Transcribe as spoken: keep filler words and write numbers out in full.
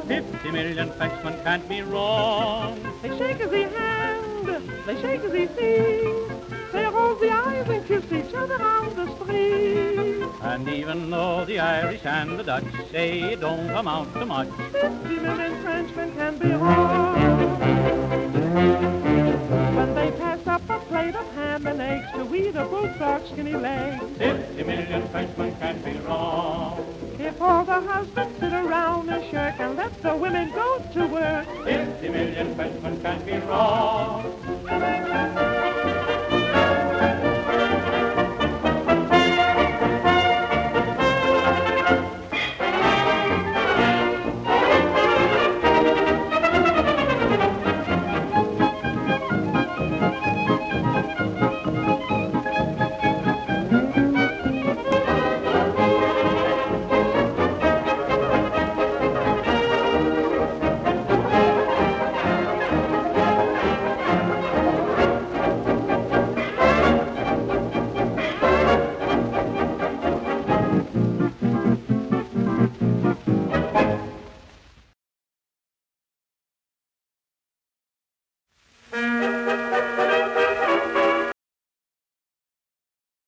Fifty million Frenchmen can't be wrong. They shake as he hand, they shake as he sings. They roll the eyes and kiss each other on the street. And even though the Irish and the Dutch say it don't amount to much, Fifty million Frenchmen can be wrong. When they pass up a plate of ham and eggs to eat a bulldog's skinny legs. fifty million Frenchmen can't be wrong. If all the husbands sit around and shirk and let the women go to work. Fifty million Frenchmen can't be wrong.